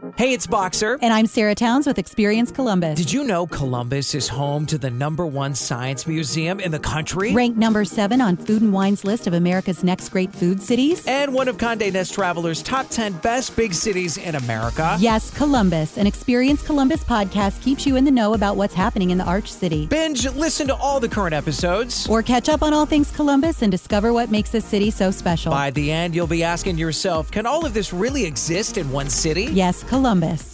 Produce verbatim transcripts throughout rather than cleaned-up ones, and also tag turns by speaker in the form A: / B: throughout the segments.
A: Hey, it's Boxer.
B: And I'm Sarah Towns with Experience Columbus.
A: Did you know Columbus is home to the number one science museum in the country?
B: Ranked number seven on Food and Wine's list of America's next great food cities?
A: And one of Condé Nast Traveler's top ten best big cities in America?
B: Yes, Columbus. An Experience Columbus podcast keeps you in the know about what's happening in the Arch City.
A: Binge, listen to all the current episodes.
B: Or catch up on all things Columbus and discover what makes this city so special.
A: By the end, you'll be asking yourself, can all of this really exist in one city?
B: Yes, Columbus.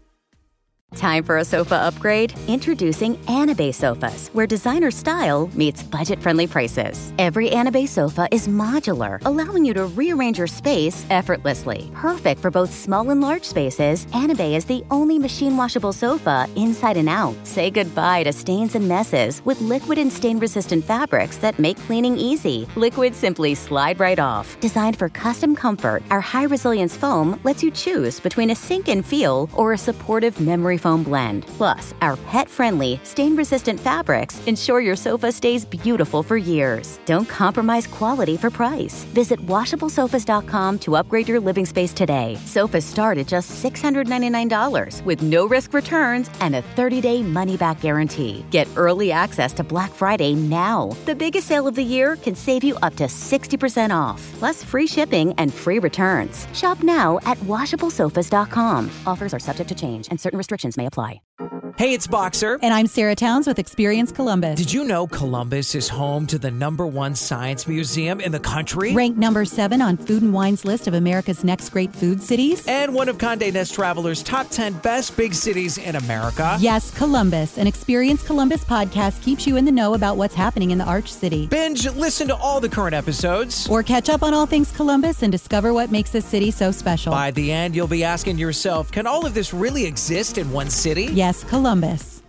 C: Time for a sofa upgrade? Introducing Anabay Sofas, where designer style meets budget-friendly prices. Every Anabay sofa is modular, allowing you to rearrange your space effortlessly. Perfect for both small and large spaces, Anabay is the only machine-washable sofa inside and out. Say goodbye to stains and messes with liquid and stain-resistant fabrics that make cleaning easy. Liquids simply slide right off. Designed for custom comfort, our high-resilience foam lets you choose between a sink-in feel or a supportive memory foam blend. Plus, our pet-friendly, stain-resistant fabrics ensure your sofa stays beautiful for years. Don't compromise quality for price. Visit washable sofas dot com to upgrade your living space today. Sofas start at just six hundred ninety-nine dollars with no-risk returns and a thirty-day money-back guarantee. Get early access to Black Friday now. The biggest sale of the year can save you up to sixty percent off, plus free shipping and free returns. Shop now at washable sofas dot com. Offers are subject to change and certain restrictions may apply.
A: Hey, it's Boxer.
B: And I'm Sarah Towns with Experience Columbus.
A: Did you know Columbus is home to the number one science museum in the country?
B: Ranked number seven on Food and Wine's list of America's next great food cities?
A: And one of Condé Nast Traveler's top ten best big cities in America?
B: Yes, Columbus. An Experience Columbus podcast keeps you in the know about what's happening in the Arch City.
A: Binge, listen to all the current episodes.
B: Or catch up on all things Columbus and discover what makes this city so special.
A: By the end, you'll be asking yourself, can all of this really exist in one city?
B: Yes, Columbus.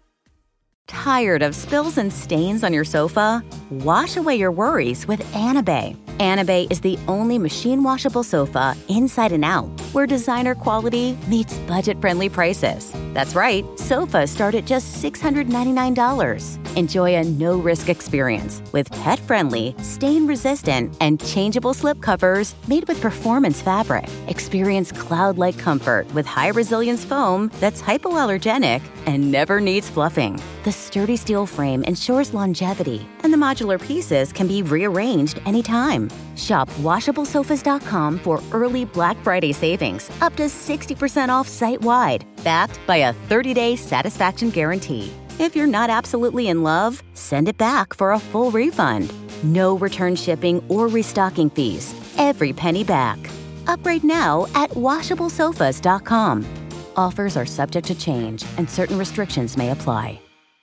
C: Tired of spills and stains on your sofa? Wash away your worries with Anabay. Anabay is the only machine-washable sofa inside and out, where designer quality meets budget-friendly prices. That's right, sofas start at just six hundred ninety-nine dollars. Enjoy a no-risk experience with pet-friendly, stain-resistant, and changeable slip covers made with performance fabric. Experience cloud-like comfort with high-resilience foam that's hypoallergenic and never needs fluffing. The sturdy steel frame ensures longevity, and the modular pieces can be rearranged anytime. Shop washable sofas dot com for early Black Friday savings, up to sixty percent off site-wide, backed by a thirty-day satisfaction guarantee. If you're not absolutely in love, send it back for a full refund. No return shipping or restocking fees. Every penny back. Upgrade now at washable sofas dot com. Offers are subject to change and certain restrictions may apply.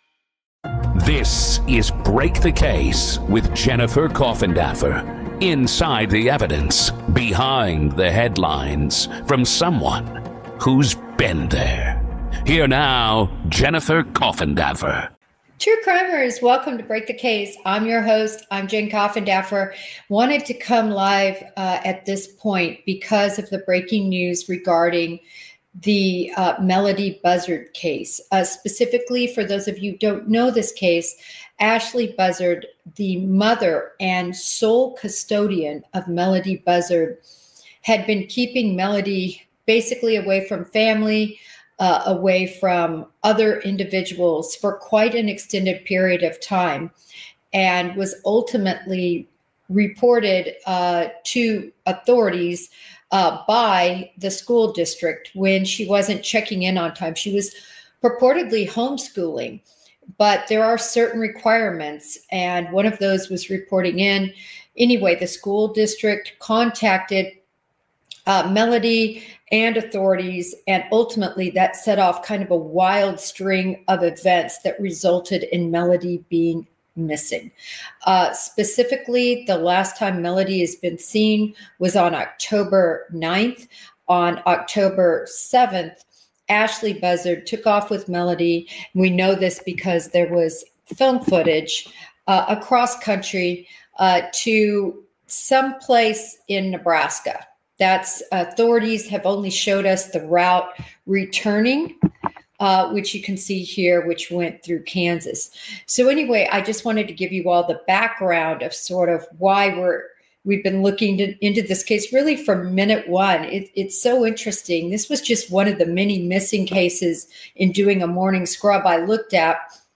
D: This is Break the Case with Jennifer Coffindaffer. Inside the evidence, behind the headlines, from someone who's been there. Here now, Jennifer Coffindaffer.
E: True crimers, welcome to Break the Case. I'm your host. I'm Jen Coffindaffer. Wanted to come live uh, at this point because of the breaking news regarding the uh, Melody Buzzard case. Uh, specifically, for those of you who don't know this case, Ashley Buzzard, the mother and sole custodian of Melody Buzzard, had been keeping Melody basically away from family, uh, away from other individuals for quite an extended period of time, and was ultimately reported uh, to authorities uh, by the school district when she wasn't checking in on time. She was purportedly homeschooling, but there are certain requirements, and one of those was reporting in. Anyway, the school district contacted uh, Melody and authorities, and ultimately that set off kind of a wild string of events that resulted in Melody being missing. Uh, specifically, the last time Melody has been seen was on October ninth. On October seventh, Ashley Buzzard took off with Melody. We know this because there was film footage uh, across country uh, to someplace in Nebraska. That's authorities have only showed us the route returning, uh, which you can see here, which went through Kansas. So anyway, I just wanted to give you all the background of sort of why we're we've been looking to, into this case really from minute one. It, it's so interesting. This was just one of the many missing cases in doing a morning scrub I looked at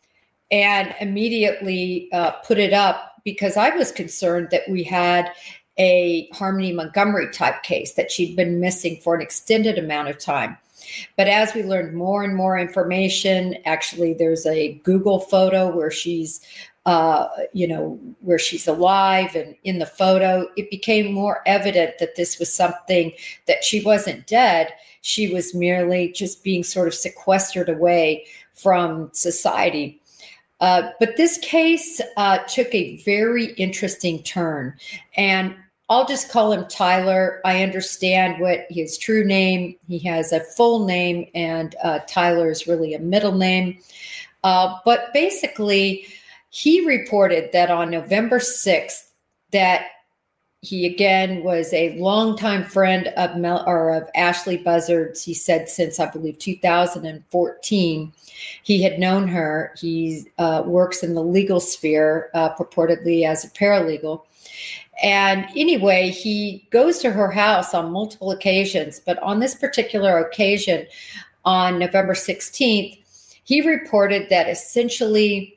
E: and immediately uh, put it up because I was concerned that we had a Harmony Montgomery type case, that she'd been missing for an extended amount of time. But as we learned more and more information, actually there's a Google photo where she's, uh, you know, where she's alive, and in the photo, it became more evident that this was something that she wasn't dead. She was merely just being sort of sequestered away from society. Uh, but this case uh, took a very interesting turn, and I'll just call him Tyler. I understand what his true name. He has a full name, and uh, Tyler is really a middle name. Uh, but basically, he reported that on November sixth, that he again was a longtime friend of Mel or of Ashley Buzzard's. He said since I believe two thousand fourteen, he had known her. He uh, works in the legal sphere, uh, purportedly as a paralegal. And anyway, he goes to her house on multiple occasions, but on this particular occasion, on November sixteenth, he reported that essentially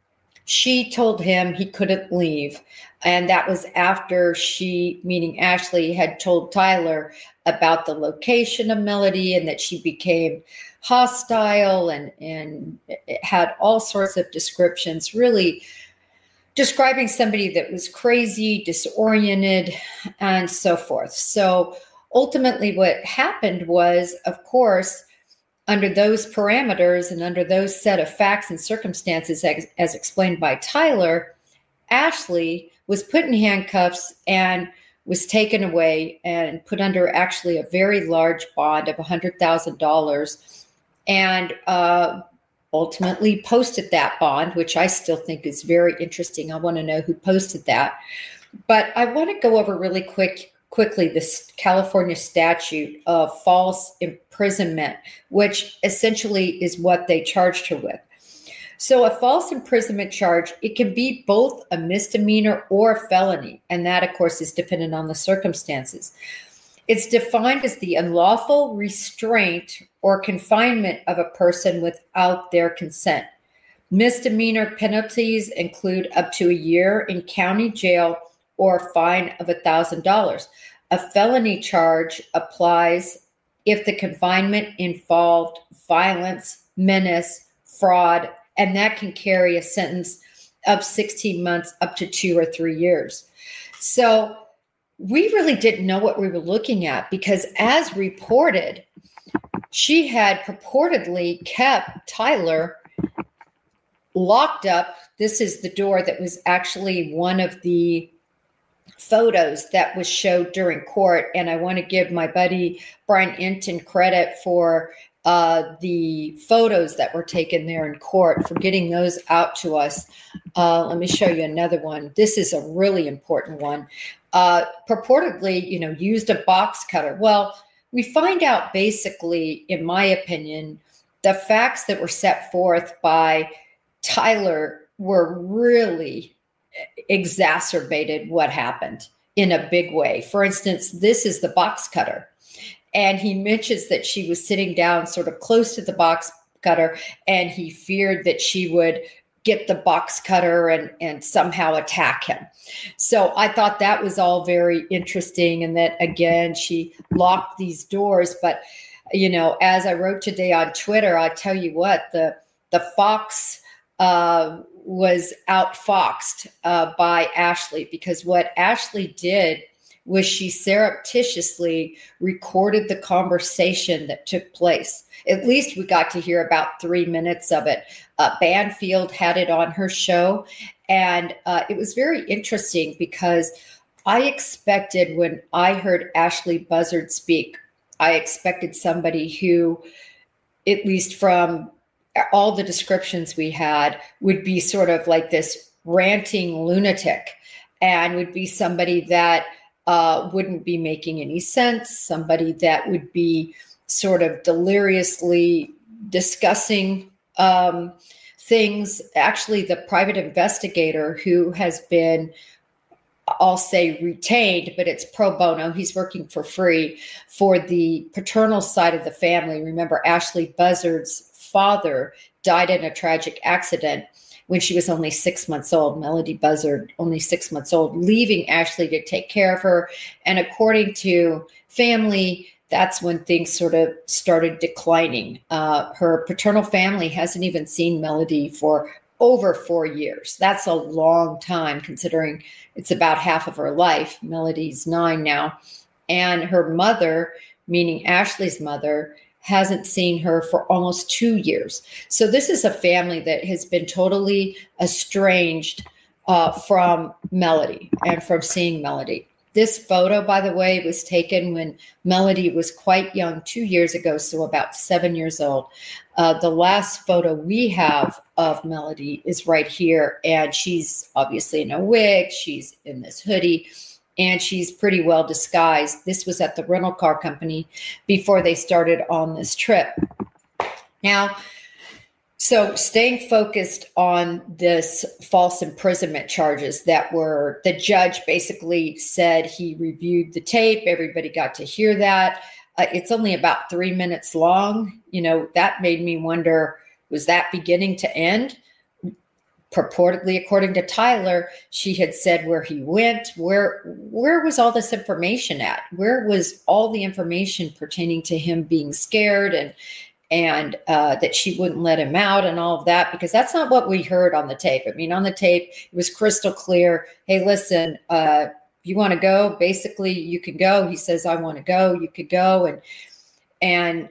E: she told him he couldn't leave. And that was after she, meaning Ashley, had told Tyler about the location of Melody and that she became hostile and, and had all sorts of descriptions, really describing somebody that was crazy, disoriented, and so forth. So ultimately what happened was, of course, under those parameters and under those set of facts and circumstances, as, as explained by Tyler, Ashley was put in handcuffs and was taken away and put under actually a very large bond of one hundred thousand dollars, and uh, ultimately posted that bond, which I still think is very interesting. I want to know who posted that. But I want to go over really quick, quickly this California statute of false imprisonment, which essentially is what they charged her with. So a false imprisonment charge, it can be both a misdemeanor or a felony. And that, of course, is dependent on the circumstances. It's defined as the unlawful restraint or confinement of a person without their consent. Misdemeanor penalties include up to a year in county jail or a fine of one thousand dollars. A felony charge applies if the confinement involved violence, menace, fraud, and that can carry a sentence of sixteen months up to two or three years. So we really didn't know what we were looking at because, as reported, she had purportedly kept Tyler locked up. This is the door that was actually one of the photos that was showed during court. And I want to give my buddy Brian Inton credit for uh, the photos that were taken there in court, for getting those out to us. Uh, let me show you another one. This is a really important one. Uh, purportedly, you know, used a box cutter. Well, we find out basically, in my opinion, the facts that were set forth by Tyler were really exacerbated what happened in a big way. For instance, this is the box cutter. And he mentions that she was sitting down sort of close to the box cutter, and he feared that she would get the box cutter and, and somehow attack him. So I thought that was all very interesting. And that, again, she locked these doors. But, you know, as I wrote today on Twitter, I tell you what, the, the fox uh, was outfoxed uh, by Ashley, because what Ashley did was she surreptitiously recorded the conversation that took place. At least we got to hear about three minutes of it. Uh, Banfield had it on her show. And uh, it was very interesting because I expected, when I heard Ashley Buzzard speak, I expected somebody who, at least from all the descriptions we had, would be sort of like this ranting lunatic, and would be somebody that uh, wouldn't be making any sense, somebody that would be sort of deliriously discussing um, things. Actually, the private investigator who has been I'll say retained, but it's pro bono. He's working for free for the paternal side of the family. Remember, Ashley Buzzard's father died in a tragic accident when she was only six months old. Melody Buzzard, only six months old, leaving Ashley to take care of her. And according to family, that's when things sort of started declining. Uh, her paternal family hasn't even seen Melody for over four years. That's a long time considering it's about half of her life. Melody's nine now. And her mother, meaning Ashley's mother, hasn't seen her for almost two years. So this is a family that has been totally estranged uh, from Melody and from seeing Melody. This photo, by the way, was taken when Melody was quite young, two years ago, so about seven years old. Uh, the last photo we have of Melody is right here, and she's obviously in a wig. She's in this hoodie, and she's pretty well disguised. This was at the rental car company before they started on this trip. Now, so staying focused on this false imprisonment charges that were, the judge basically said he reviewed the tape. Everybody got to hear that. Uh, it's only about three minutes long. You know, that made me wonder, was that beginning to end? Purportedly, according to Tyler, she had said where he went. Where, where was all this information at? Where was all the information pertaining to him being scared and and uh, that she wouldn't let him out and all of that? Because that's not what we heard on the tape. I mean, on the tape, it was crystal clear. Hey, listen, uh, if you want to go, basically you can go. He says, I want to go, you could go. And, and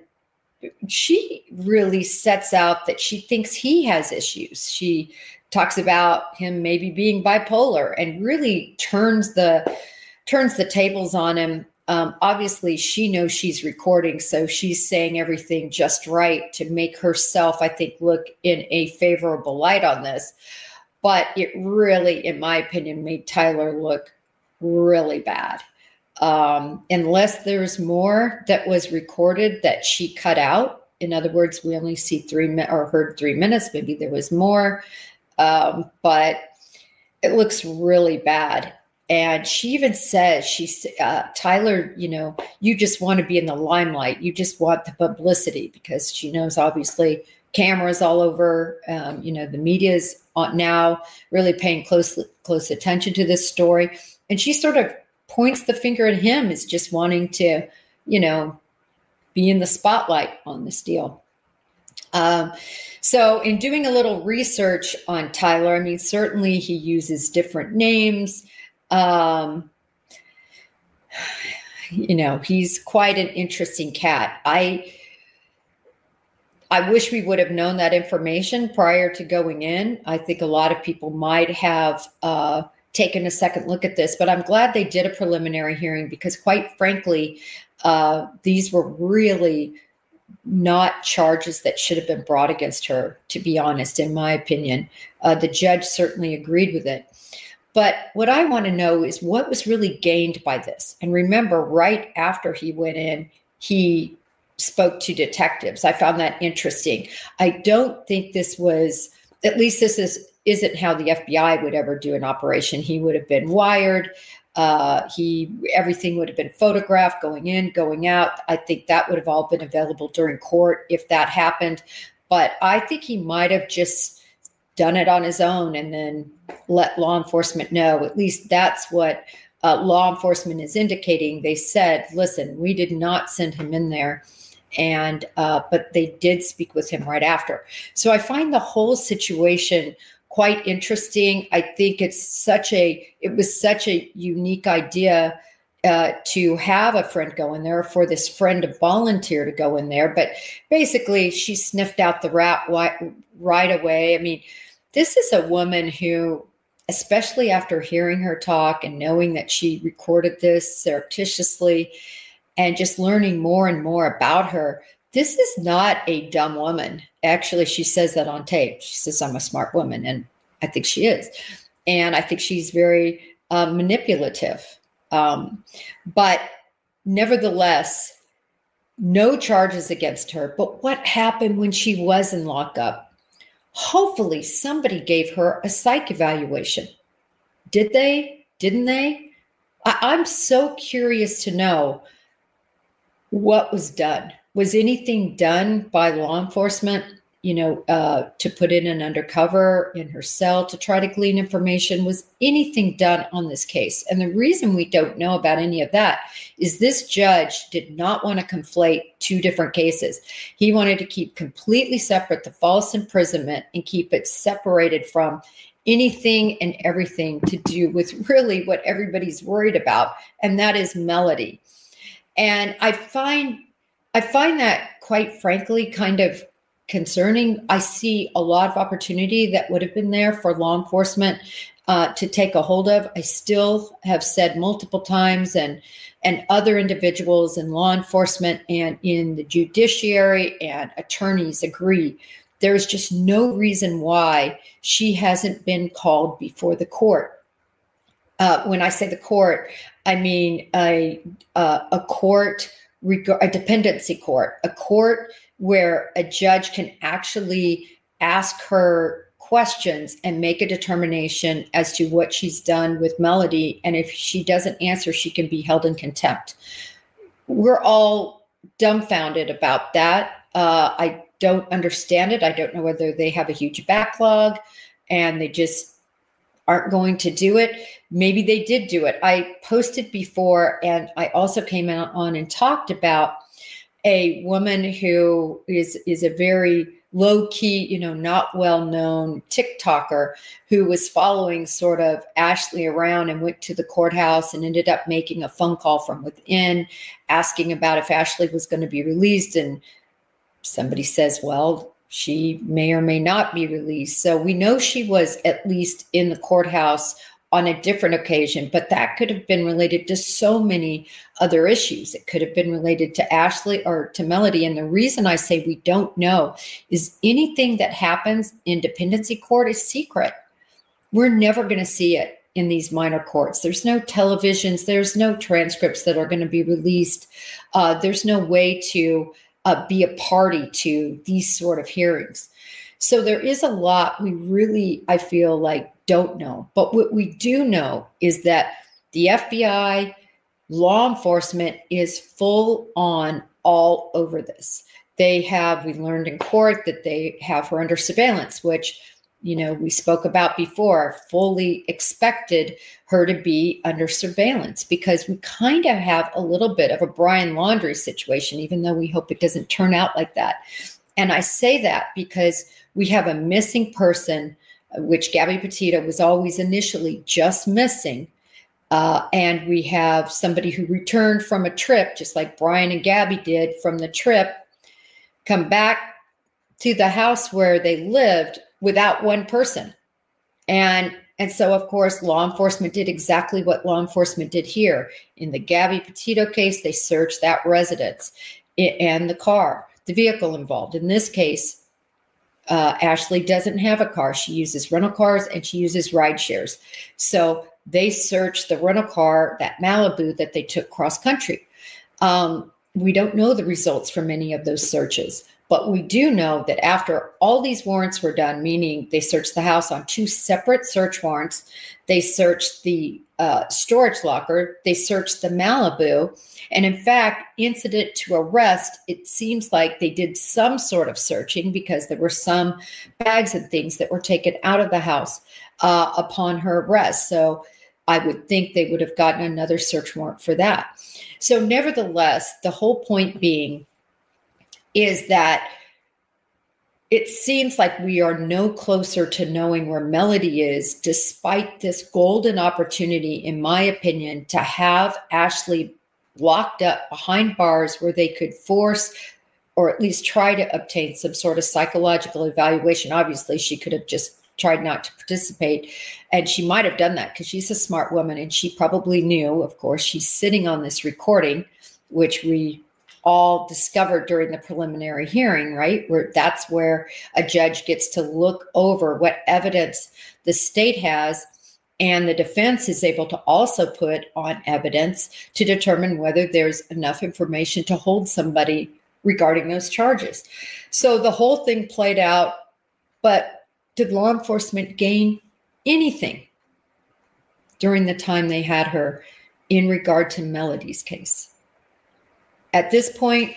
E: she really sets out that she thinks he has issues. She talks about him maybe being bipolar and really turns the, turns the tables on him. Um, obviously, she knows she's recording, so she's saying everything just right to make herself, I think, look in a favorable light on this. But it really, in my opinion, made Tyler look really bad. Um, unless there's more that was recorded that she cut out. In other words, we only see three mi- or heard three minutes. Maybe there was more, um, but it looks really bad. And she even says, she's uh, Tyler, you know, you just want to be in the limelight. You just want the publicity because she knows, obviously, cameras all over. Um, you know, the media is now really paying close, close attention to this story. And she sort of points the finger at him as just wanting to, you know, be in the spotlight on this deal. Um, so in doing a little research on Tyler, I mean, certainly he uses different names. Um, you know, he's quite an interesting cat. I, I wish we would have known that information prior to going in. I think a lot of people might have, uh, taken a second look at this, but I'm glad they did a preliminary hearing because quite frankly, uh, these were really not charges that should have been brought against her, to be honest, in my opinion. Uh, the judge certainly agreed with it. But what I want to know is what was really gained by this. And remember, right after he went in, he spoke to detectives. I found that interesting. I don't think this was, at least this is, isn't how the F B I would ever do an operation. He would have been wired. Uh, he, everything would have been photographed going in, going out. I think that would have all been available during court if that happened. But I think he might have just done it on his own and then let law enforcement know. At least that's what uh, law enforcement is indicating. They said, listen, we did not send him in there. And, uh, but they did speak with him right after. So I find the whole situation quite interesting. I think it's such a, it was such a unique idea uh, to have a friend go in there, for this friend to volunteer to go in there. But basically she sniffed out the rat right away. I mean, this is a woman who, especially after hearing her talk and knowing that she recorded this surreptitiously and just learning more and more about her, this is not a dumb woman. Actually, she says that on tape. She says, I'm a smart woman. And I think she is. And I think she's very uh, manipulative. Um, but nevertheless, no charges against her. But what happened when she was in lockup? Hopefully somebody gave her a psych evaluation. Did they? didn't they? I- I'm so curious to know what was done. Was anything done by law enforcement, you know, uh, to put in an undercover in her cell to try to glean information? Was anything done on this case? And the reason we don't know about any of that is this judge did not want to conflate two different cases. He wanted to keep completely separate the false imprisonment and keep it separated from anything and everything to do with really what everybody's worried about, and that is Melody. And I find I find that, quite frankly, kind of concerning. I see a lot of opportunity that would have been there for law enforcement uh, to take a hold of. I still have said multiple times, and and other individuals in law enforcement and in the judiciary and attorneys agree, there's just no reason why she hasn't been called before the court. Uh, when I say the court, I mean a uh, a court, a dependency court, a court where a judge can actually ask her questions and make a determination as to what she's done with Melody. And if she doesn't answer, she can be held in contempt. We're all dumbfounded about that. Uh, I don't understand it. I don't know whether they have a huge backlog and they just aren't going to do it. Maybe they did do it. I posted before, and I also came out on and talked about a woman who is, is a very low-key, you know, not well-known TikToker who was following sort of Ashley around and went to the courthouse and ended up making a phone call from within, asking about if Ashley was going to be released. And somebody says, well, she may or may not be released. So we know she was at least in the courthouse on a different occasion, but that could have been related to so many other issues. It could have been related to Ashley or to Melody. And the reason I say we don't know is anything that happens in dependency court is secret. We're never going to see it in these minor courts. There's no televisions. There's no transcripts that are going to be released. Uh, there's no way to uh, be a party to these sort of hearings. So there is a lot we really, I feel like, don't know. But what we do know is that the F B I, law enforcement is full on all over this. They have, we learned in court that they have her under surveillance, which, you know, we spoke about before, fully expected her to be under surveillance because we kind of have a little bit of a Brian Laundrie situation, even though we hope it doesn't turn out like that. And I say that because we have a missing person, which Gabby Petito was always initially just missing. Uh, and we have somebody who returned from a trip, just like Brian and Gabby did from the trip, come back to the house where they lived without one person. And, and so, of course, law enforcement did exactly what law enforcement did here. In the Gabby Petito case, they searched that residence and the car, the vehicle involved. In this case, Uh, Ashley doesn't have a car. She uses rental cars and she uses ride shares. So they searched the rental car, that Malibu that they took cross country. Um, we don't know the results from any of those searches, but we do know that after all these warrants were done, meaning they searched the house on two separate search warrants, they searched the uh, storage locker, they searched the Malibu, and in fact, incident to arrest, it seems like they did some sort of searching because there were some bags and things that were taken out of the house uh, upon her arrest. So I would think they would have gotten another search warrant for that. So nevertheless, the whole point being is that it seems like we are no closer to knowing where Melody is, despite this golden opportunity, in my opinion, to have Ashley locked up behind bars where they could force or at least try to obtain some sort of psychological evaluation. Obviously, she could have just tried not to participate, and she might have done that because she's a smart woman, and she probably knew, of course, she's sitting on this recording, which we all discovered during the preliminary hearing, right? Where that's where a judge gets to look over what evidence the state has, and the defense is able to also put on evidence to determine whether there's enough information to hold somebody regarding those charges. So the whole thing played out, but did law enforcement gain anything? during the time they had her in regard to Melody's case? At this point,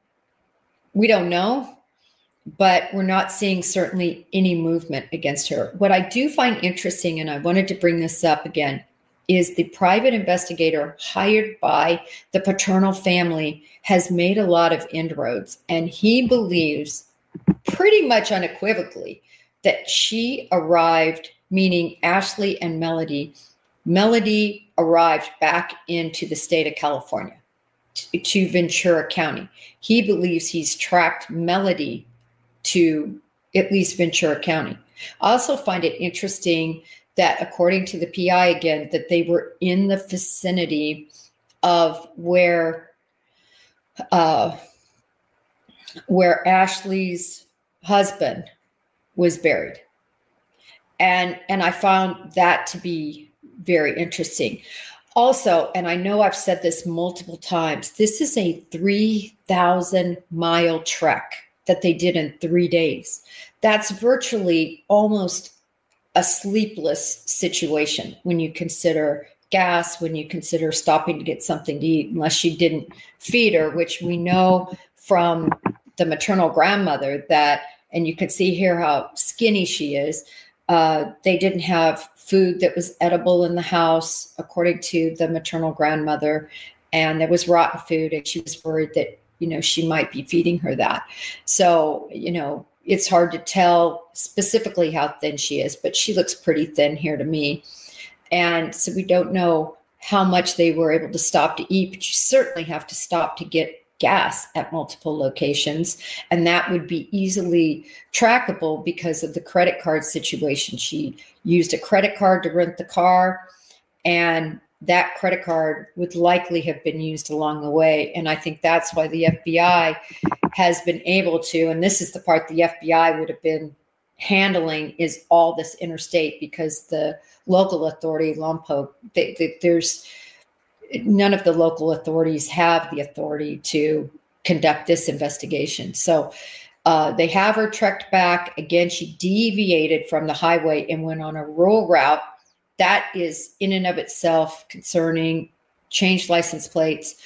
E: we don't know, but we're not seeing certainly any movement against her. What I do find interesting, and I wanted to bring this up again, is the private investigator hired by the paternal family has made a lot of inroads, and he believes pretty much unequivocally that she arrived, meaning Ashley and Melody, Melody arrived back into the state of California, to, to Ventura County. He believes he's tracked Melody to at least Ventura County. I also find it interesting that, according to the P I again, that they were in the vicinity of where uh, where Ashley's husband was buried. And, and I found that to be very interesting. Also, and I know I've said this multiple times, this is a three thousand mile trek that they did in three days. That's virtually almost a sleepless situation when you consider gas, when you consider stopping to get something to eat, unless she didn't feed her, which we know from the maternal grandmother that, and you can see here how skinny she is. Uh, they didn't have food that was edible in the house, according to the maternal grandmother, and there was rotten food, and she was worried that, you know, she might be feeding her that. So, you know, it's hard to tell specifically how thin she is, but she looks pretty thin here to me. And so we don't know how much they were able to stop to eat, but you certainly have to stop to get gas at multiple locations. And that would be easily trackable because of the credit card situation. She used a credit card to rent the car, and that credit card would likely have been used along the way. And I think that's why the F B I has been able to, and this is the part the F B I would have been handling, is all this interstate, because the local authority, Lompoc, they, they, there's none of the local authorities have the authority to conduct this investigation. So uh, they have her trekked back. Again, she deviated from the highway and went on a rural route. That is in and of itself concerning, changed license plates.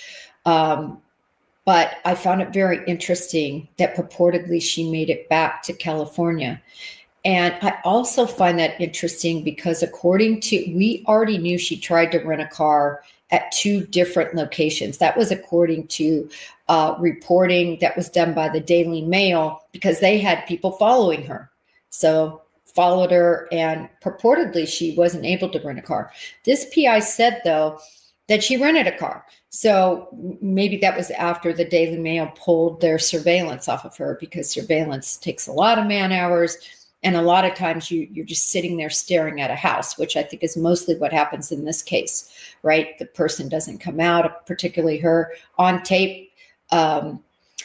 E: Um, but I found it very interesting that purportedly she made it back to California. And I also find that interesting because, according to, we already knew she tried to rent a car at two different locations. That was according to uh, reporting that was done by the Daily Mail, because they had people following her. So followed her, and purportedly she wasn't able to rent a car. This P I said, though, that she rented a car. So maybe that was after the Daily Mail pulled their surveillance off of her, because surveillance takes a lot of man hours. And a lot of times you, you're just sitting there staring at a house, which I think is mostly what happens in this case, right? The person doesn't come out, particularly her on tape. Um,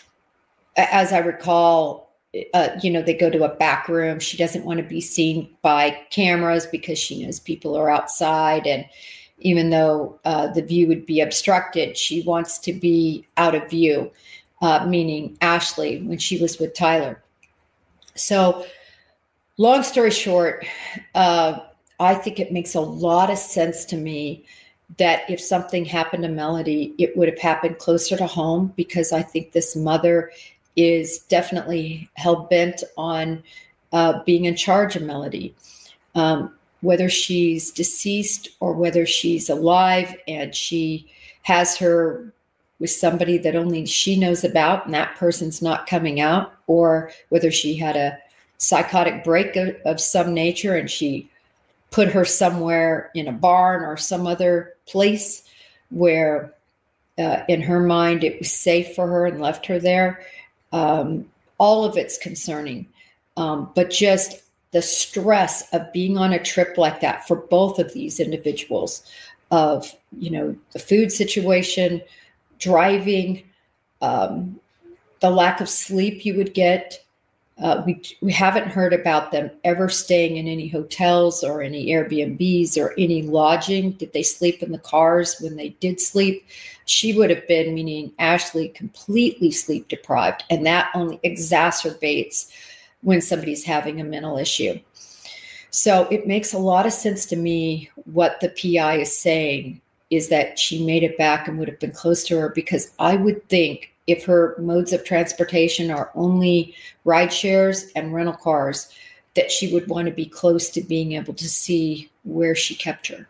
E: as I recall, uh, you know, they go to a back room. She doesn't want to be seen by cameras because she knows people are outside. And even though uh, the view would be obstructed, she wants to be out of view, uh, meaning Ashley, when she was with Tyler. So, long story short, uh, I think it makes a lot of sense to me that if something happened to Melody, it would have happened closer to home, because I think this mother is definitely hell-bent on uh, being in charge of Melody. Um, whether she's deceased or whether she's alive and she has her with somebody that only she knows about and that person's not coming out, or whether she had a psychotic break of, of some nature and she put her somewhere in a barn or some other place where uh, in her mind it was safe for her and left her there. Um, all of it's concerning. Um, but just the stress of being on a trip like that for both of these individuals, of, you know, the food situation, driving, um, the lack of sleep you would get. Uh, we we haven't heard about them ever staying in any hotels or any Airbnbs or any lodging. Did they sleep in the cars when they did sleep? She would have been, meaning Ashley, completely sleep deprived. And that only exacerbates when somebody's having a mental issue. So it makes a lot of sense to me what the P I is saying is that she made it back and would have been close to her, because I would think if her modes of transportation are only ride shares and rental cars, that she would want to be close to being able to see where she kept her.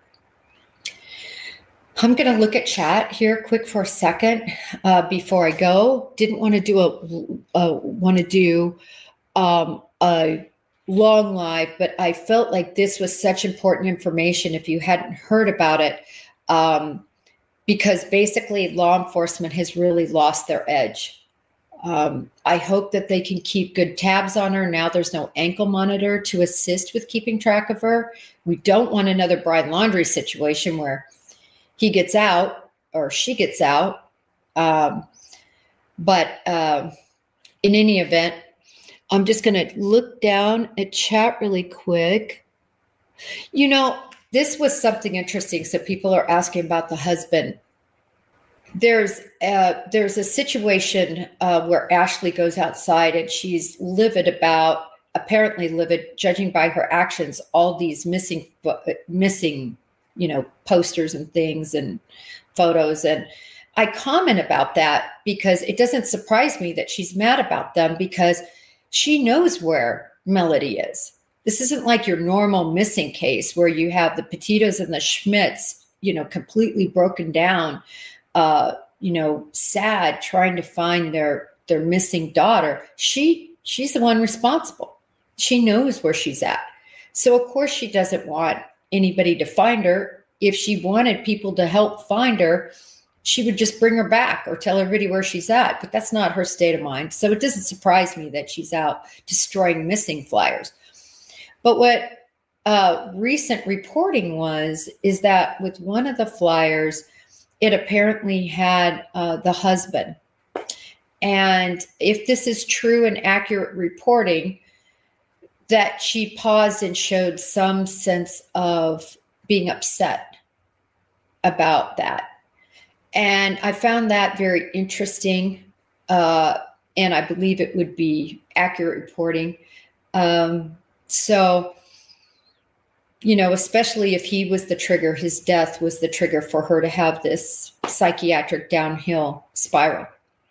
E: I'm going to look at chat here quick for a second uh, before I go. Didn't want to do a, a want to do um, a long live, but I felt like this was such important information if you hadn't heard about it, um, because basically law enforcement has really lost their edge. Um, I hope that they can keep good tabs on her. Now there's no ankle monitor to assist with keeping track of her. We don't want another Brian Laundrie situation where he gets out or she gets out. Um, but uh, in any event, I'm just going to look down at chat really quick. You know, this was something interesting. So people are asking about the husband. There's a, there's a situation uh, where Ashley goes outside and she's livid about, apparently livid, judging by her actions, all these missing, missing, you know, posters and things and photos. And I comment about that because it doesn't surprise me that she's mad about them, because she knows where Melody is. This isn't like your normal missing case where you have the Petitos and the Schmitz, you know, completely broken down, uh, you know, sad, trying to find their, their missing daughter. She, she's the one responsible. She knows where she's at. So of course she doesn't want anybody to find her. If she wanted people to help find her, she would just bring her back or tell everybody where she's at. But that's not her state of mind. So it doesn't surprise me that she's out destroying missing flyers. But what uh, recent reporting was, is that with one of the flyers, it apparently had uh, the husband. And if this is true and accurate reporting, that she paused and showed some sense of being upset about that. And I found that very interesting. Uh, and I believe it would be accurate reporting. Um, so, you know, especially if he was the trigger, his death was the trigger for her to have this psychiatric downhill spiral.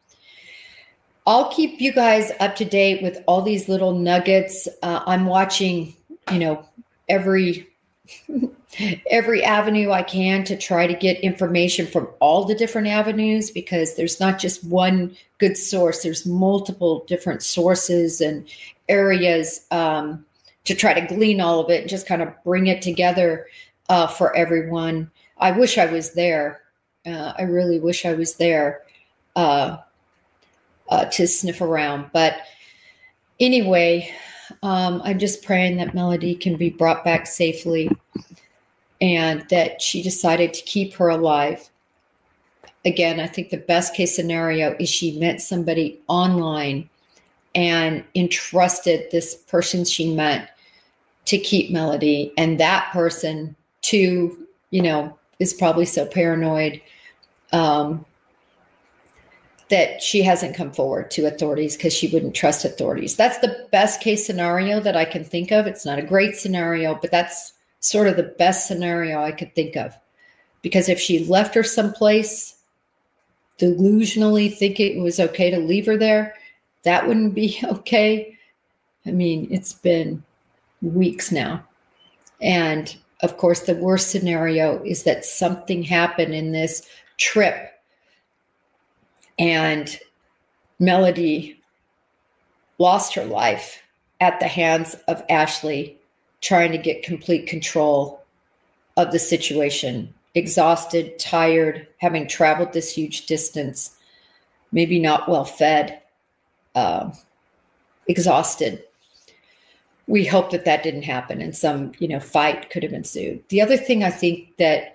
E: I'll keep you guys up to date with all these little nuggets. Uh, I'm watching, you know, every every avenue I can to try to get information from all the different avenues, because there's not just one good source. There's multiple different sources and areas um, to try to glean all of it and just kind of bring it together uh, for everyone. I wish I was there. Uh, I really wish I was there uh, uh, to sniff around. But anyway, um, I'm just praying that Melody can be brought back safely and that she decided to keep her alive. Again, I think the best case scenario is she met somebody online and entrusted this person she met to keep Melody. And that person too, you know, is probably so paranoid um, that she hasn't come forward to authorities because she wouldn't trust authorities. That's the best case scenario that I can think of. It's not a great scenario, but that's sort of the best scenario I could think of. Because if she left her someplace, delusionally thinking it was okay to leave her there, that wouldn't be okay. I mean, it's been weeks now. And of course, the worst scenario is that something happened in this trip and Melody lost her life at the hands of Ashley, trying to get complete control of the situation. Exhausted, tired, having traveled this huge distance, maybe not well fed, uh, exhausted. We hope that that didn't happen and some, you know, fight could have ensued. The other thing I think that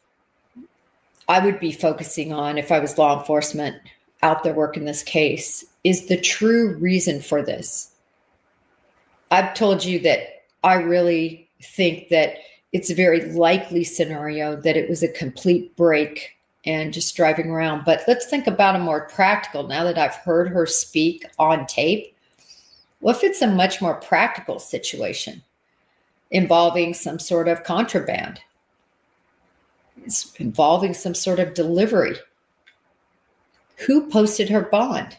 E: I would be focusing on if I was law enforcement out there working this case is the true reason for this. I've told you that I really think that it's a very likely scenario that it was a complete break and just driving around. But let's think about a more practical, now that I've heard her speak on tape. What if it's a much more practical situation? involving some sort of contraband. It's involving some sort of delivery. Who posted her bond?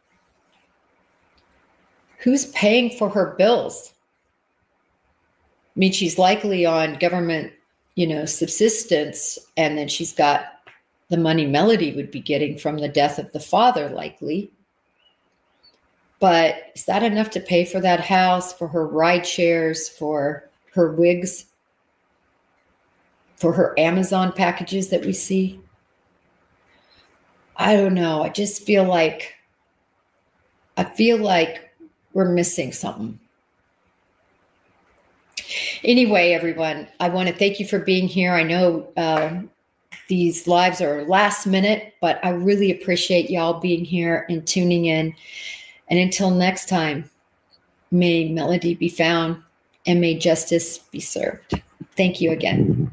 E: Who's paying for her bills? I mean, she's likely on government, you know, subsistence, and then she's got the money Melody would be getting from the death of the father, likely. But is that enough to pay for that house, for her ride shares, for her wigs, for her Amazon packages that we see? I don't know. I just feel like, I feel like we're missing something. Anyway, everyone, I want to thank you for being here. I know uh, these lives are last minute, but I really appreciate y'all being here and tuning in. And until next time, may Melody be found and may justice be served. Thank you again.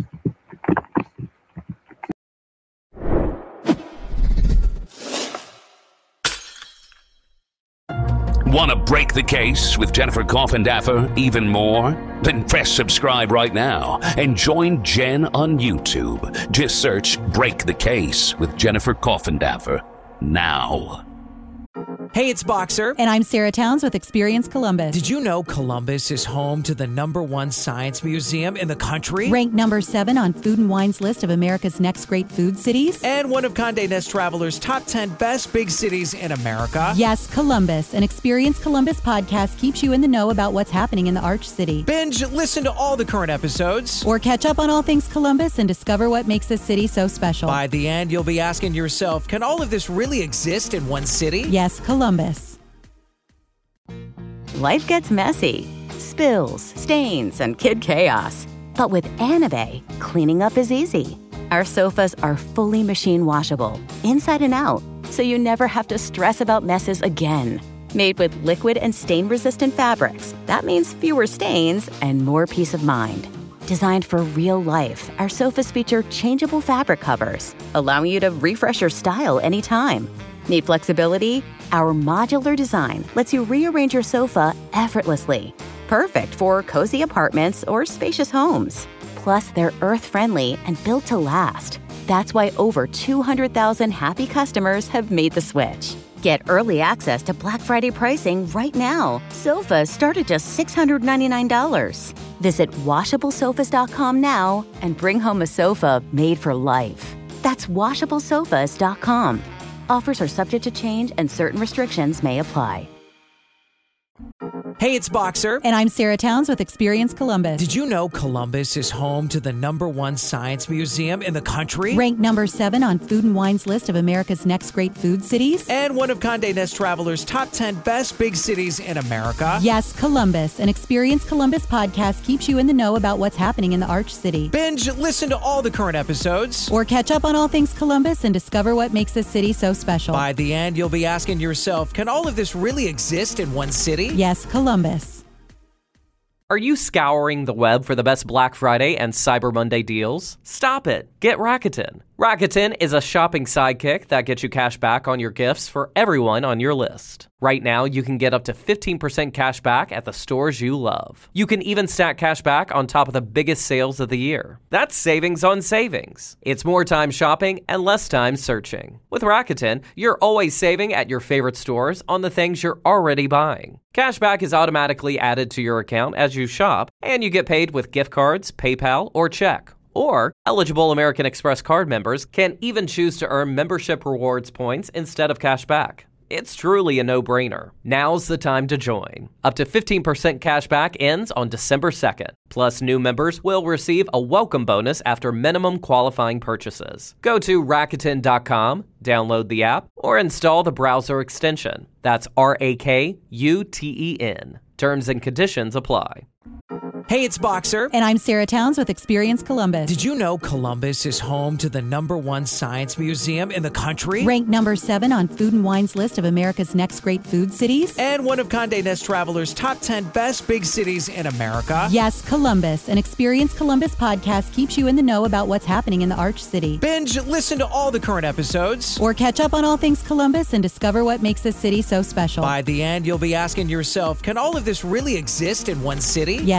D: Want to break the case with Jennifer Coffindaffer even more? Then press subscribe right now and join Jen on YouTube. Just search Break the Case with Jennifer Coffindaffer now.
A: Hey, it's Boxer.
B: And I'm Sarah Towns with Experience Columbus.
A: Did you know Columbus is home to the number one science museum in the country?
B: Ranked number seven on Food and Wine's list of America's next great food cities.
A: And one of Condé Nast Traveler's top ten best big cities in America.
B: Yes, Columbus. An Experience Columbus podcast keeps you in the know about what's happening in the Arch City.
A: Binge, listen to all the current episodes.
B: Or catch up on all things Columbus and discover what makes this city so special.
A: By the end, you'll be asking yourself, can all of this really exist in one city?
B: Yes, Columbus. Columbus.
C: Life gets messy. Spills, stains, and kid chaos. But with Anabay, cleaning up is easy. Our sofas are fully machine washable, inside and out, so you never have to stress about messes again. Made with liquid and stain-resistant fabrics, that means fewer stains and more peace of mind. Designed for real life, our sofas feature changeable fabric covers, allowing you to refresh your style anytime. Need flexibility? Our modular design lets you rearrange your sofa effortlessly. Perfect for cozy apartments or spacious homes. Plus, they're earth-friendly and built to last. That's why over two hundred thousand happy customers have made the switch. Get early access to Black Friday pricing right now. Sofas start at just six hundred ninety-nine dollars. Visit washable sofas dot com now and bring home a sofa made for life. That's washable sofas dot com. Offers are subject to change and certain restrictions may apply.
A: Hey, it's Boxer.
B: And I'm Sarah Towns with Experience Columbus.
A: Did you know Columbus is home to the number one science museum in the country?
B: Ranked number seven on Food and Wine's list of America's next great food cities.
A: And one of Condé Nast Traveler's top ten best big cities in America.
B: Yes, Columbus. An Experience Columbus podcast keeps you in the know about what's happening in the Arch City.
A: Binge, listen to all the current episodes.
B: Or catch up on all things Columbus and discover what makes this city so special.
A: By the end, you'll be asking yourself, can all of this really exist in one city?
B: Yes, Columbus.
F: Are you scouring the web for the best Black Friday and Cyber Monday deals? Stop it. Get Rakuten. Rakuten is a shopping sidekick that gets you cash back on your gifts for everyone on your list. Right now, you can get up to fifteen percent cash back at the stores you love. You can even stack cash back on top of the biggest sales of the year. That's savings on savings. It's more time shopping and less time searching. With Rakuten, you're always saving at your favorite stores on the things you're already buying. Cashback is automatically added to your account as you shop, and you get paid with gift cards, PayPal, or check. Or, eligible American Express card members can even choose to earn membership rewards points instead of cash back. It's truly a no-brainer. Now's the time to join. Up to fifteen percent cash back ends on December second. Plus, new members will receive a welcome bonus after minimum qualifying purchases. Go to Rakuten dot com, download the app, or install the browser extension. That's R A K U T E N. Terms and conditions apply.
A: Hey, it's Boxer.
B: And I'm Sarah Towns with Experience Columbus.
A: Did you know Columbus is home to the number one science museum in the country?
B: Ranked number seven on Food and Wine's list of America's next great food cities.
A: And one of Condé Nast Traveler's top ten best big cities in America.
B: Yes, Columbus. An Experience Columbus podcast keeps you in the know about what's happening in the Arch City.
A: Binge, listen to all the current episodes.
B: Or catch up on all things Columbus and discover what makes this city so special.
A: By the end, you'll be asking yourself, can all of this really exist in one city?
B: Yes, Columbus.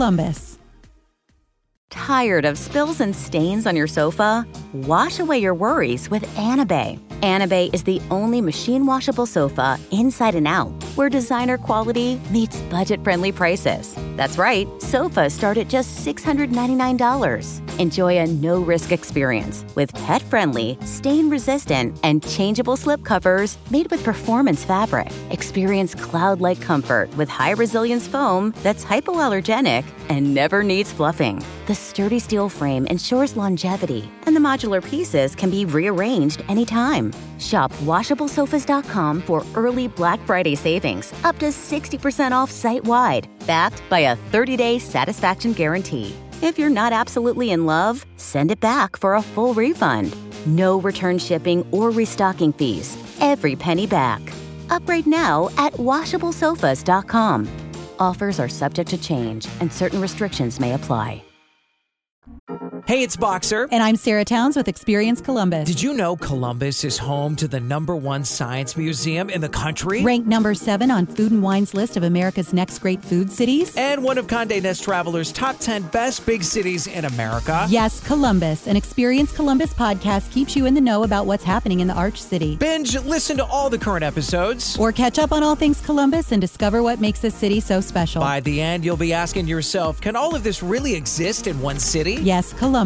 B: Columbus.
C: Tired of spills and stains on your sofa? Wash away your worries with Anabay. Anabay is the only machine-washable sofa inside and out, where designer quality meets budget-friendly prices. That's right, sofas start at just six hundred ninety-nine dollars. Enjoy a no-risk experience with pet-friendly, stain-resistant, and changeable slip covers made with performance fabric. Experience cloud-like comfort with high-resilience foam that's hypoallergenic and never needs fluffing. The sturdy steel frame ensures longevity, and the modular pieces can be rearranged anytime. Shop washable sofas dot com for early Black Friday savings, up to sixty percent off site-wide, backed by a thirty-day satisfaction guarantee. If you're not absolutely in love, send it back for a full refund. No return shipping or restocking fees. Every penny back. Upgrade now at washable sofas dot com. Offers are subject to change, and certain restrictions may apply.
A: Hey, it's Boxer.
B: And I'm Sarah Towns with Experience Columbus.
A: Did you know Columbus is home to the number one science museum in the country?
B: Ranked number seven on Food and Wine's list of America's next great food cities.
A: And one of Condé Nast Traveler's top ten best big cities in America.
B: Yes, Columbus. An Experience Columbus podcast keeps you in the know about what's happening in the Arch City.
A: Binge, listen to all the current episodes.
B: Or catch up on all things Columbus and discover what makes this city so special.
A: By the end, you'll be asking yourself, can all of this really exist in one city?
B: Yes, Columbus.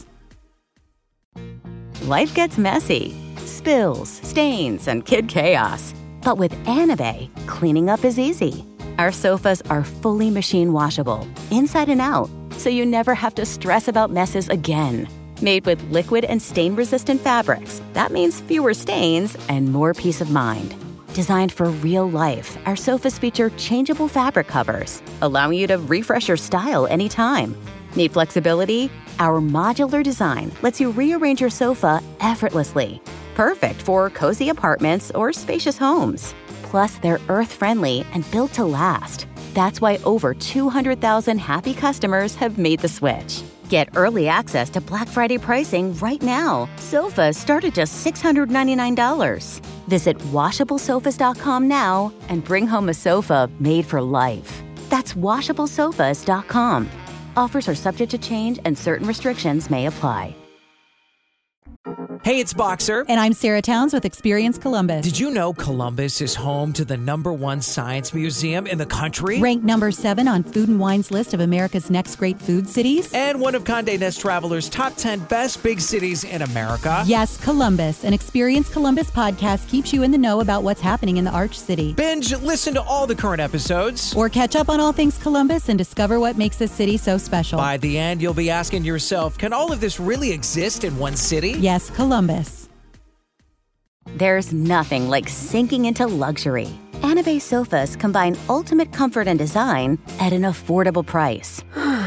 C: Life gets messy. Spills, stains, and kid chaos. But with Anabay, cleaning up is easy. Our sofas are fully machine washable, inside and out, so you never have to stress about messes again. Made with liquid and stain-resistant fabrics, that means fewer stains and more peace of mind. Designed for real life, our sofas feature changeable fabric covers, allowing you to refresh your style anytime. Need flexibility? Our modular design lets you rearrange your sofa effortlessly. Perfect for cozy apartments or spacious homes. Plus, they're earth-friendly and built to last. That's why over two hundred thousand happy customers have made the switch. Get early access to Black Friday pricing right now. Sofas start at just six hundred ninety-nine dollars. Visit washable sofas dot com now and bring home a sofa made for life. That's washable sofas dot com. Offers are subject to change and certain restrictions may apply.
A: Hey, it's Boxer.
B: And I'm Sarah Towns with Experience Columbus.
A: Did you know Columbus is home to the number one science museum in the country?
B: Ranked number seven on Food and Wine's list of America's next great food cities.
A: And one of Condé Nast Traveler's top ten best big cities in America.
B: Yes, Columbus. An Experience Columbus podcast keeps you in the know about what's happening in the Arch City.
A: Binge, listen to all the current episodes.
B: Or catch up on all things Columbus and discover what makes this city so special.
A: By the end, you'll be asking yourself, can all of this really exist in one city?
B: Yes, Columbus. Columbus.
C: There's nothing like sinking into luxury. Anabay sofas combine ultimate comfort and design at an affordable price.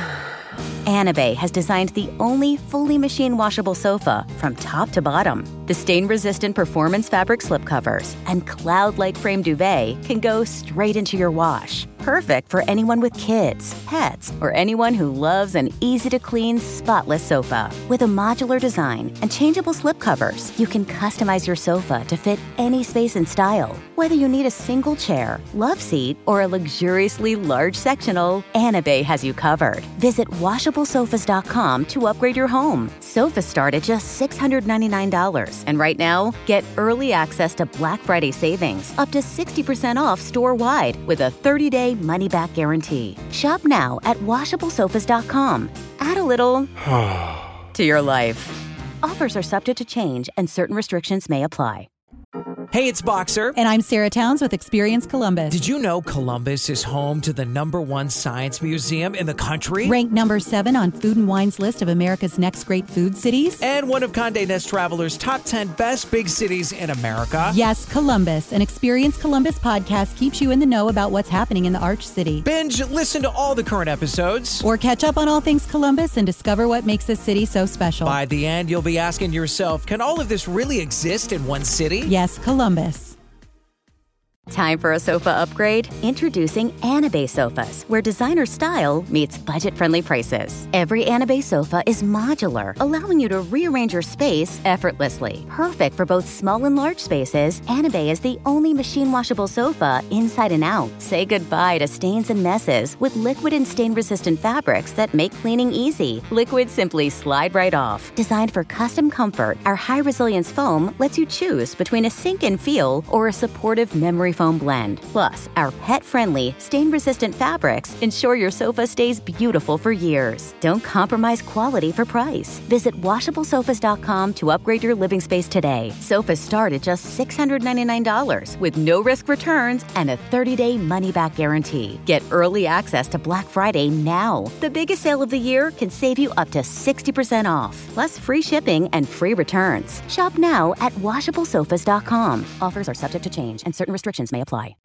C: Anabay has designed the only fully machine washable sofa from top to bottom. The stain-resistant performance fabric slipcovers and cloud-like frame duvet can go straight into your wash. Perfect for anyone with kids, pets, or anyone who loves an easy-to-clean, spotless sofa. With a modular design and changeable slipcovers, you can customize your sofa to fit any space and style. Whether you need a single chair, love seat, or a luxuriously large sectional, Anabay has you covered. Visit washable sofas dot com to upgrade your home. Sofas start at just six hundred ninety-nine dollars. And right now, get early access to Black Friday savings, up to sixty percent off store-wide with a thirty-day money-back guarantee. Shop now at washable sofas dot com. Add a little to your life. Offers are subject to change and certain restrictions may apply.
A: Hey, it's Boxer.
B: And I'm Sarah Towns with Experience Columbus.
A: Did you know Columbus is home to the number one science museum in the country?
B: Ranked number seven on Food and Wine's list of America's next great food cities.
A: And one of Condé Nast Traveler's top ten best big cities in America.
B: Yes, Columbus. An Experience Columbus podcast keeps you in the know about what's happening in the Arch City.
A: Binge, listen to all the current episodes.
B: Or catch up on all things Columbus and discover what makes this city so special.
A: By the end, you'll be asking yourself, can all of this really exist in one city?
B: Yes, Columbus.
C: Time for a sofa upgrade? Introducing Anabay Sofas, where designer style meets budget-friendly prices. Every Anabay sofa is modular, allowing you to rearrange your space effortlessly. Perfect for both small and large spaces, Anabay is the only machine-washable sofa inside and out. Say goodbye to stains and messes with liquid and stain-resistant fabrics that make cleaning easy. Liquids simply slide right off. Designed for custom comfort, our high-resilience foam lets you choose between a sink-in feel or a supportive memory foam blend. Plus, our pet-friendly, stain-resistant fabrics ensure your sofa stays beautiful for years. Don't compromise quality for price. Visit washable sofas dot com to upgrade your living space today. Sofas start at just six hundred ninety-nine dollars with no-risk returns and a thirty-day money-back guarantee. Get early access to Black Friday now. The biggest sale of the year can save you up to sixty percent off, plus free shipping and free returns. Shop now at washable sofas dot com. Offers are subject to change and certain restrictions may apply.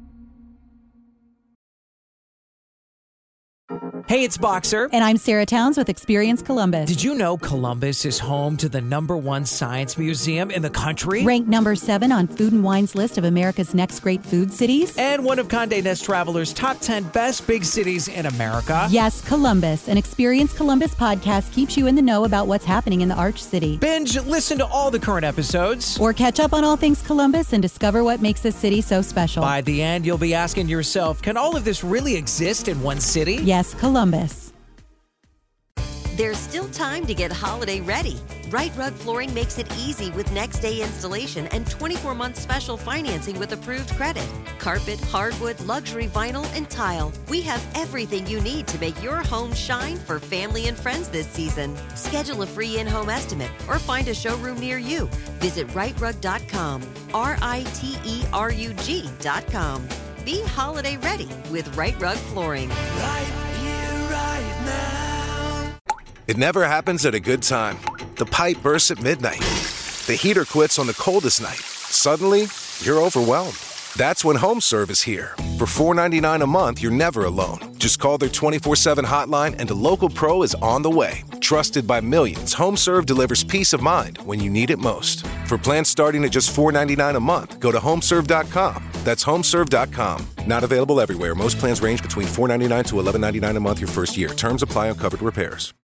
A: Hey, it's Boxer.
B: And I'm Sarah Towns with Experience Columbus.
A: Did you know Columbus is home to the number one science museum in the country?
B: Ranked number seven on Food and Wine's list of America's next great food cities.
A: And one of Condé Nast Traveler's top ten best big cities in America.
B: Yes, Columbus. An Experience Columbus podcast keeps you in the know about what's happening in the Arch City.
A: Binge, listen to all the current episodes.
B: Or catch up on all things Columbus and discover what makes this city so special.
A: By the end, you'll be asking yourself, can all of this really exist in one city?
B: Yes, Columbus.
G: There's still time to get holiday ready. Right Rug Flooring makes it easy with next day installation and twenty-four month special financing with approved credit. Carpet, hardwood, luxury vinyl, and tile. We have everything you need to make your home shine for family and friends this season. Schedule a free in-home estimate or find a showroom near you. Visit right rug dot com. R I T E R U G dot com. Be holiday ready with Right Rug Flooring.
H: Right here, right now. It never happens at a good time. The pipe bursts at midnight. The heater quits on the coldest night. Suddenly, you're overwhelmed. That's when HomeServe is here. For four dollars and ninety-nine cents a month, you're never alone. Just call their twenty-four seven hotline and a local pro is on the way. Trusted by millions, HomeServe delivers peace of mind when you need it most. For plans starting at just four dollars and ninety-nine cents a month, go to home serve dot com. That's home serve dot com. Not available everywhere. Most plans range between four dollars and ninety-nine cents to eleven dollars and ninety-nine cents a month your first year. Terms apply on covered repairs.